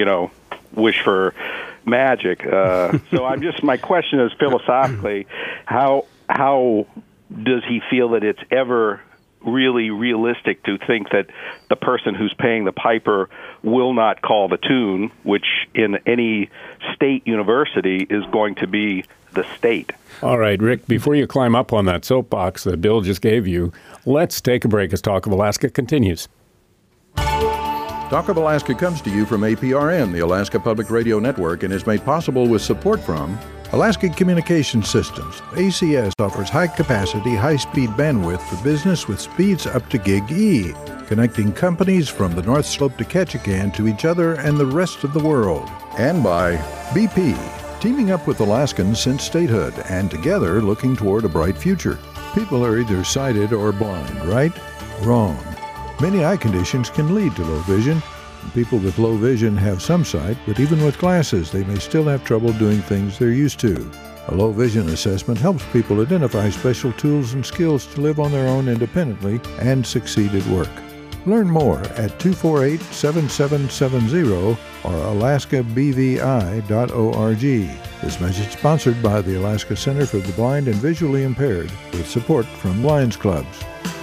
magic. So my question is philosophically, how does he feel that it's ever really realistic to think that the person who's paying the piper will not call the tune, which in any state university is going to be the state? All right, Rick, before you climb up on that soapbox that Bill just gave you, let's take a break as Talk of Alaska continues. Talk of Alaska comes to you from APRN, the Alaska Public Radio Network, and is made possible with support from Alaska Communication Systems. ACS offers high-capacity, high-speed bandwidth for business with speeds up to Gig E, connecting companies from the North Slope to Ketchikan to each other and the rest of the world. And by BP, teaming up with Alaskans since statehood and together looking toward a bright future. People are either sighted or blind, right? Wrong. Many eye conditions can lead to low vision. People with low vision have some sight, but even with glasses, they may still have trouble doing things they're used to. A low vision assessment helps people identify special tools and skills to live on their own independently and succeed at work. Learn more at 248-7770 or alaskabvi.org. This message sponsored by the Alaska Center for the Blind and Visually Impaired with support from Lions Clubs.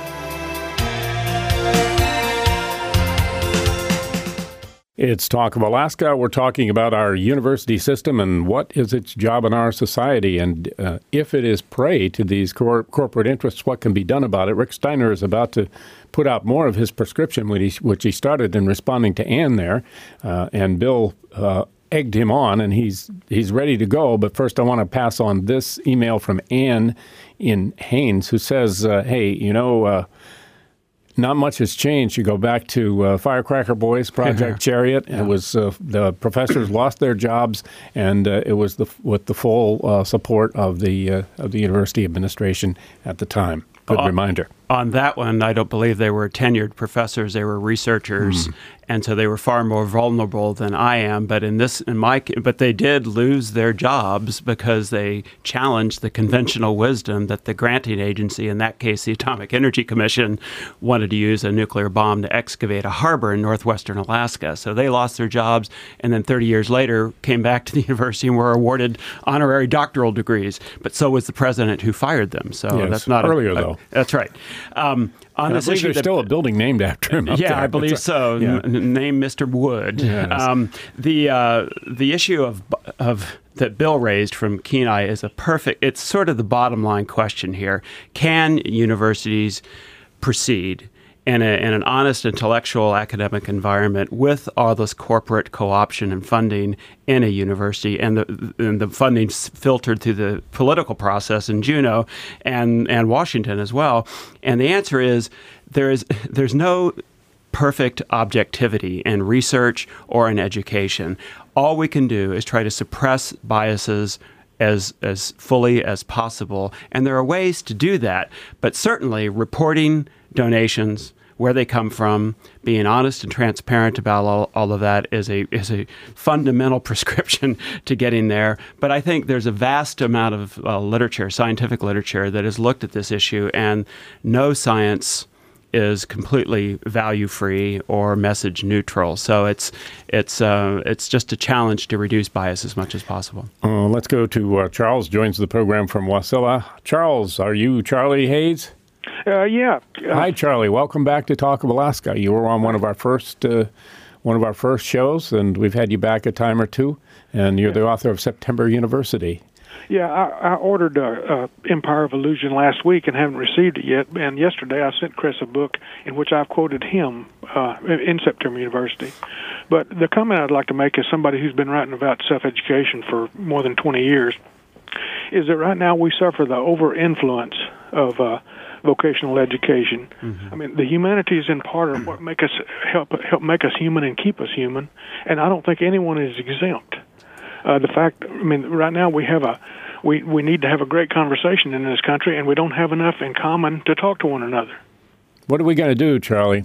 It's Talk of Alaska. We're talking about our university system and what is its job in our society. And if it is prey to these corporate interests, what can be done about it? Rick Steiner is about to put out more of his prescription, which he started in responding to Ann there. And Bill egged him on, and he's ready to go. But first, I want to pass on this email from Ann in Haines, who says, hey, not much has changed. You go back to Firecracker Boys, Project Chariot. Yeah. It was the professors lost their jobs, and it was with the full support of the university administration at the time. Good reminder. On that one, I don't believe they were tenured professors. They were researchers, and so they were far more vulnerable than I am. But but they did lose their jobs because they challenged the conventional wisdom that the granting agency, in that case, the Atomic Energy Commission, wanted to use a nuclear bomb to excavate a harbor in northwestern Alaska. So they lost their jobs, and then 30 years later came back to the university and were awarded honorary doctoral degrees. But so was the president who fired them. So yes, that's not earlier though. That's right. On this issue, there's still a building named after him. Yeah, I believe so. Yeah. Name Mr. Wood. Yes. The issue of that Bill raised from Kenai is it's sort of the bottom line question here. Can universities proceed in an honest intellectual academic environment with all this corporate co-option and funding in a university, and the funding filtered through the political process in Juneau and Washington as well? And the answer is there's no perfect objectivity in research or in education. All we can do is try to suppress biases as fully as possible, and there are ways to do that. But certainly reporting donations, where they come from, being honest and transparent about all of that is a fundamental prescription to getting there. But I think there's a vast amount of literature, scientific literature, that has looked at this issue, and no science is completely value-free or message neutral. So it's just a challenge to reduce bias as much as possible. Let's go to Charles, joins the program from Wasilla. Charles, are you Charlie Hayes? Yeah. Hi, Charlie. Welcome back to Talk of Alaska. You were on one of our first shows, and we've had you back a time or two. And you're the author of September University. Yeah, I ordered Empire of Illusion last week and haven't received it yet. And yesterday I sent Chris a book in which I've quoted him in September University. But the comment I'd like to make, as somebody who's been writing about self-education for more than 20 years, is that right now we suffer the over-influence of vocational education. Mm-hmm. I mean, the humanities in part are what help make us human and keep us human, and I don't think anyone is exempt. Right now we need to have a great conversation in this country, and we don't have enough in common to talk to one another. What are we going to do, Charlie?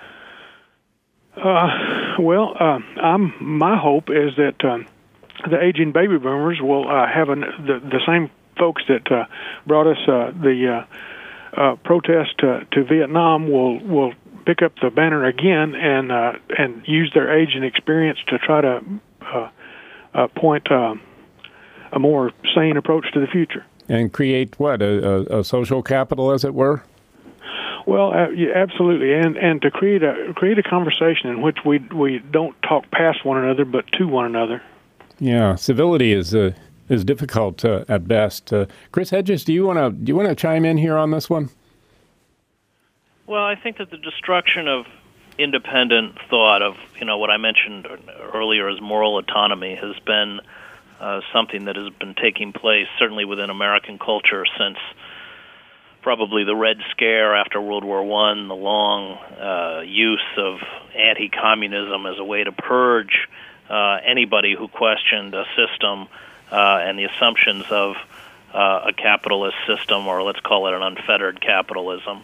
My hope is that the aging baby boomers will have the same folks that brought us the protest to Vietnam will pick up the banner again and use their age and experience to try to point a more sane approach to the future. And create what, a social capital, as it were? Well, yeah, absolutely, and to create a conversation in which we don't talk past one another but to one another. Yeah, civility is difficult at best. Chris Hedges, do you want to chime in here on this one? Well, I think that the destruction of independent thought, of what I mentioned earlier as moral autonomy, has been something that has been taking place certainly within American culture since probably the Red Scare after World War I, the long use of anti-communism as a way to purge anybody who questioned a system and the assumptions of a capitalist system, or let's call it an unfettered capitalism.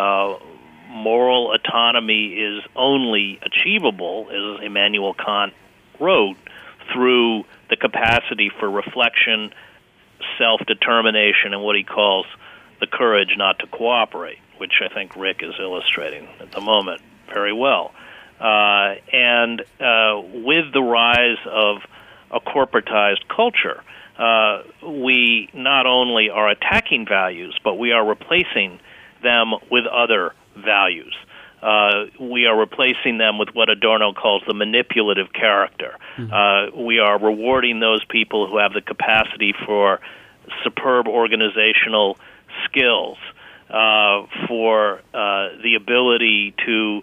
Moral autonomy is only achievable, as Immanuel Kant wrote, through the capacity for reflection, self-determination, and what he calls the courage not to cooperate, which I think Rick is illustrating at the moment very well. And with the rise of a corporatized culture, we not only are attacking values, but we are replacing them with other values. We are replacing them with what Adorno calls the manipulative character. Mm-hmm. We are rewarding those people who have the capacity for superb organizational skills, for the ability to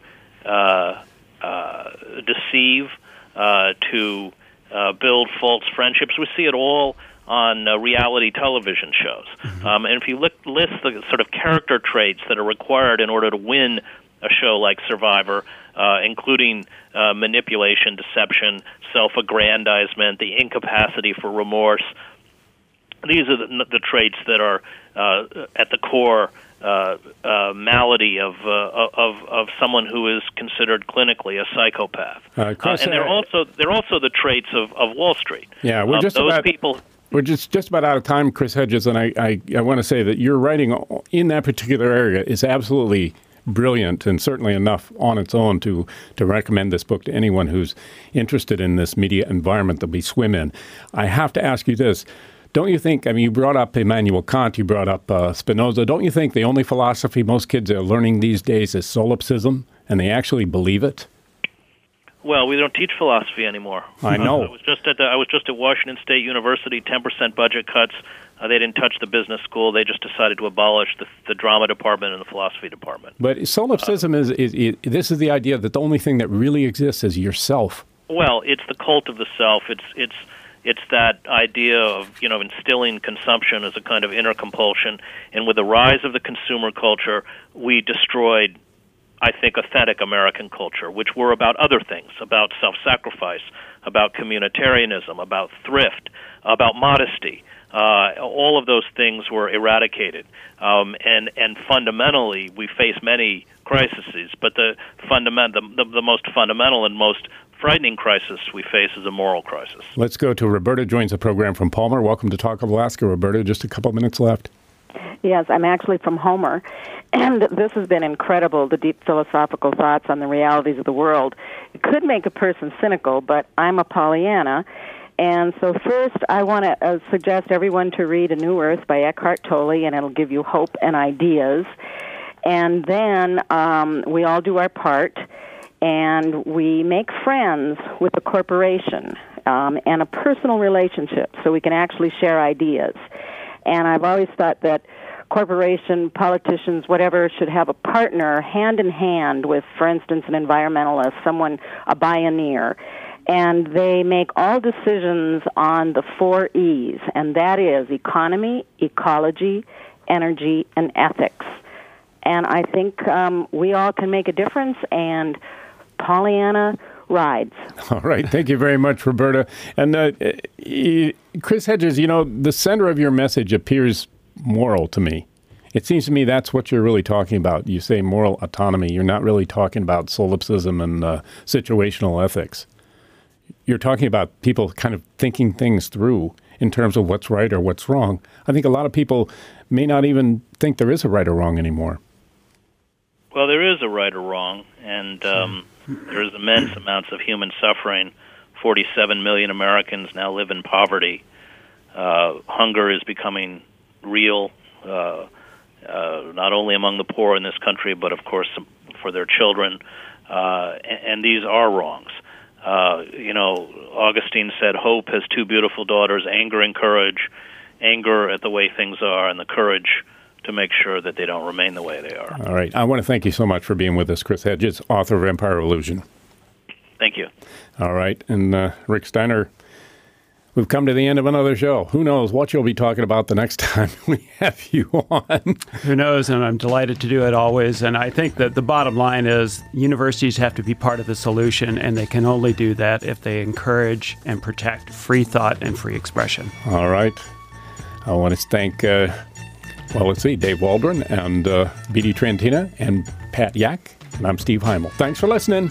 deceive, to build false friendships. We see it all on reality television shows. Mm-hmm. And if you list the sort of character traits that are required in order to win a show like Survivor, including manipulation, deception, self-aggrandizement, the incapacity for remorse, these are the traits that are at the core malady of someone who is considered clinically a psychopath. Chris, and they're also the traits of Wall Street. Yeah, we're just those about, people. We're just about out of time, Chris Hedges, and I want to say that your writing in that particular area is absolutely brilliant and certainly enough on its own to recommend this book to anyone who's interested in this media environment that we swim in. I have to ask you this. Don't you think, I mean, you brought up Immanuel Kant, you brought up Spinoza. Don't you think the only philosophy most kids are learning these days is solipsism, and they actually believe it? Well, we don't teach philosophy anymore. I know. I was just at Washington State University, 10% budget cuts. They didn't touch the business school. They just decided to abolish the drama department and the philosophy department. But solipsism is this is the idea that the only thing that really exists is yourself. Well, it's the cult of the self. It's that idea of instilling consumption as a kind of inner compulsion. And with the rise of the consumer culture, we destroyed, I think, authentic American culture, which were about other things, about self-sacrifice, about communitarianism, about thrift, about modesty. All of those things were eradicated, and fundamentally we face many crises. But the most fundamental and most frightening crisis we face is a moral crisis. Let's go to Roberta, joins the program from Palmer. Welcome to Talk of Alaska, Roberta. Just a couple minutes left. Yes, I'm actually from Homer, and this has been incredible, the deep philosophical thoughts on the realities of the world. It could make a person cynical, but I'm a Pollyanna. And so first, I want to suggest everyone to read A New Earth by Eckhart Tolle, and it'll give you hope and ideas. And then we all do our part, and we make friends with a corporation and a personal relationship so we can actually share ideas. And I've always thought that corporation, politicians, whatever, should have a partner hand in hand with, for instance, an environmentalist, a pioneer. And they make all decisions on the 4 E's, and that is economy, ecology, energy, and ethics. And I think we all can make a difference, and Pollyanna rides. All right. Thank you very much, Roberta. And Chris Hedges, the center of your message appears moral to me. It seems to me that's what you're really talking about. You say moral autonomy. You're not really talking about solipsism and situational ethics. You're talking about people kind of thinking things through in terms of what's right or what's wrong. I think a lot of people may not even think there is a right or wrong anymore. Well, there is a right or wrong, and there's immense amounts of human suffering. 47 million Americans now live in poverty. Hunger is becoming real, not only among the poor in this country, but, of course, for their children. And these are wrongs. Augustine said, hope has 2 beautiful daughters, anger and courage. Anger at the way things are, and the courage to make sure that they don't remain the way they are. All right. I want to thank you so much for being with us, Chris Hedges, author of Empire of Illusion. Thank you. All right. And Rick Steiner, we've come to the end of another show. Who knows what you'll be talking about the next time we have you on. Who knows? And I'm delighted to do it always. And I think that the bottom line is universities have to be part of the solution, and they can only do that if they encourage and protect free thought and free expression. All right. I want to thank, Dave Waldron and B.D. Trentina and Pat Yak. And I'm Steve Heimel. Thanks for listening.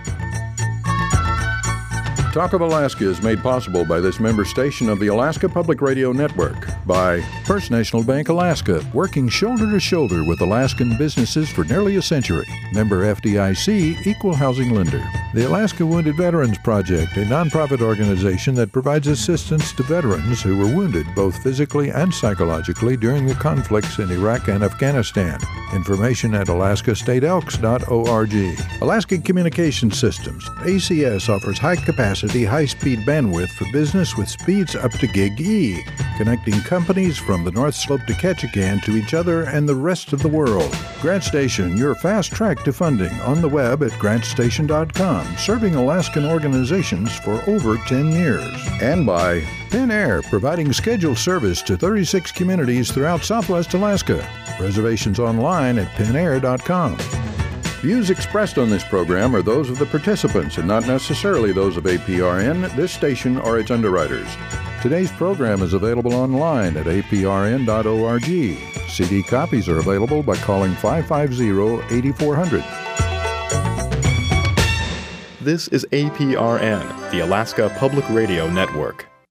Talk of Alaska is made possible by this member station of the Alaska Public Radio Network, by First National Bank Alaska, working shoulder to shoulder with Alaskan businesses for nearly a century. Member FDIC, Equal Housing Lender. The Alaska Wounded Veterans Project, a nonprofit organization that provides assistance to veterans who were wounded both physically and psychologically during the conflicts in Iraq and Afghanistan. Information at alaskastateelks.org. Alaska Communication Systems, ACS, offers high-capacity, high-speed bandwidth for business with speeds up to Gig E, connecting companies from the North Slope to Ketchikan to each other and the rest of the world. GrantStation, your fast track to funding, on the web at grantstation.com, serving Alaskan organizations for over 10 years. And by Pin Air, providing scheduled service to 36 communities throughout Southwest Alaska. Reservations online at pinair.com. Views expressed on this program are those of the participants and not necessarily those of APRN, this station, or its underwriters. Today's program is available online at aprn.org. CD copies are available by calling 550-8400. This is APRN, the Alaska Public Radio Network.